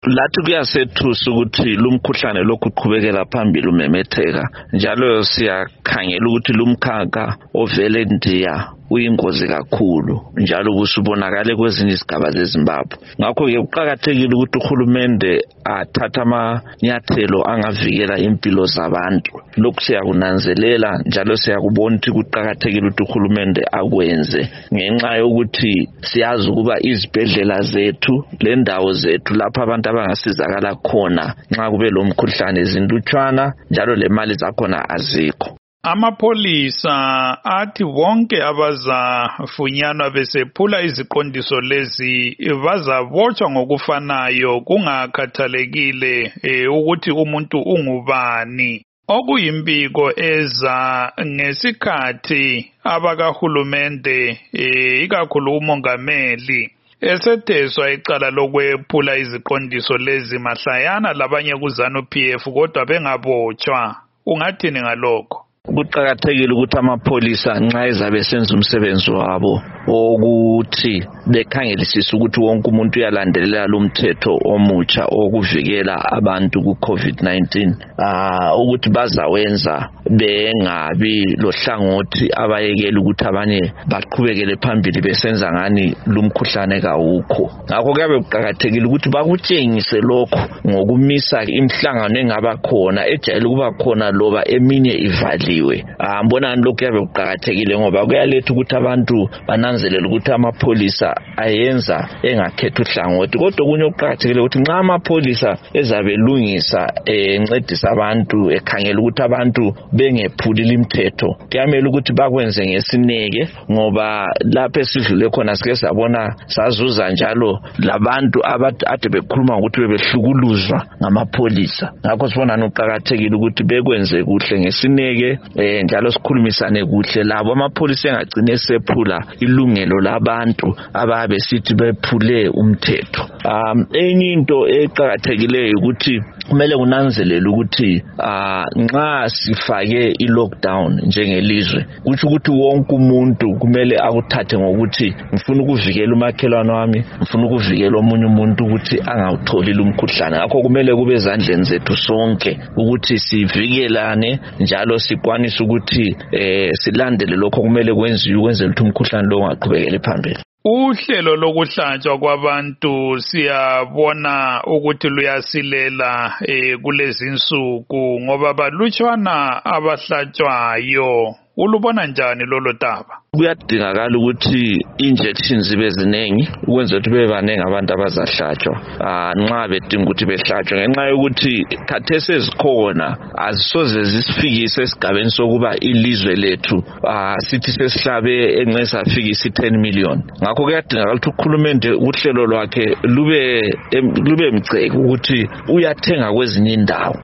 Lathi kuyasethusa ukuthi lumkhuhlane lokhu uqhubekela phambili umemetheka njalo siyakhangela ukuthi lumkhakha ovele ndiya uyingozi kakhulu njalo kusubonakala kwezinye izigaba zeZimbabwe. Ngakho-ke kuqakathekile ukuthi uhulumende athathe amanyathelo angavikela impilo zabantu. Lokhu siyakunanzelela njalo siyakubona ukuthi kuqakathekile ukuthi uhulumende akwenze ngenxa yokuthi siyazi ukuba izibhedlela zethu lendawo zethu lapha abantu abangasizakala khona nxa kube lomkhuhlane zindutshwana njalo lemali zakhona azikho. Amapholisa athi bonke abazafunyanwa besephula iziqondiso lezi bazabotshwa ngokufanayo kungakhathalekile ukuthi umuntu ungubani. Okuyimbiko eza ngesikhathi abakahulumende ikakhulu umongameli esetheswa icala lokwephula iziqondiso lezi mahlayana labanye kuZANU-PF kodwa bengabotshwa. Ungathini ngalokho? Kuqakathekile ukuthi amapholisa nxa ezabe senza umsebenzi wabo ukuthi bekhangelisise ukuthi wonke umuntu uyalandelela lumthetho omutsha okuvikela abantu ku-COVID-19 ukuthi bazawenza bengabi lohlangothi abayekela ukuthi abanye baqhubekele phambili besenza ngani lumkhuhlane kawukho. Ngakho kuyabe kuqakathekile ukuthi bakutshengise lokho ngokumisa imihlangano engaba khona ejayele ukuba khona loba eminye ivaliwe. Mbona lokhu kuyabe kuqakathekile ngoba kuyaletha ukuthi abantu bananzelele ukuthi amapholisa ayenza engakhetha uhlangothi. Kodwa kunye okuqakathekile ukuthi nxa amapholisa ezabe lungisa encedisa abantu ekhangela ukuthi abantu bengephuli limithetho kuyamela ukuthi bakwenze ngesineke ngoba lapho esidlule khona sike sabona sazuza njalo labantu ade bekhuluma ukuthi bebehlukuluzwa ngamapholisa. Ngakho sibona ukuqakathekile ukuthi bekwenze kuhle ngesineke njalo sikhulumisane kuhle labo amapholisa engagcine sephula ilungelo labantu ababe sithi bephule umthetho. Enye into eqakathekileyo ukuthi kumele kunanzelele ukuthi nxa sifake i-lockdown njengelizwe kuthi ukuthi wonke umuntu kumele akuthathe ngokuthi ngifuna ukuvikela umakhelwane wami, ngifuna ukuvikela omunye umuntu ukuthi angawutholi lumkhuhlane. Ngakho kumele kube ezandleni zethu sonke ukuthi sivikelane njalo sikwanise ukuthi silandele lokho kumele kwenziwe ukwenzela ukuthi umkhuhlane lo ungaqhubekele phambili. Uhlelo lokuhlatshwa kwabantu siyabona ukuthi luyasilela kulezi insuku ngoba balutshwana abahlatshwayo. Ulubona njani lolo daba? Kuyadingakala ukuthi injections zibe ziningi ukwenza ukuthi bebe baningi abantu abazahlatshwa nxa bedinga ukuthi behlatshwe ngenxa yokuthi khathesi ezikhona azisoze zisifikise esigabeni sokuba ilizwe lethu sithi sesihlabe enxe safikisa 10 million. Ngakho kuyadingakala ukuthi ukhulumende uhlelo lwakhe lube mceke ukuthi uyathenga kwezinye indawo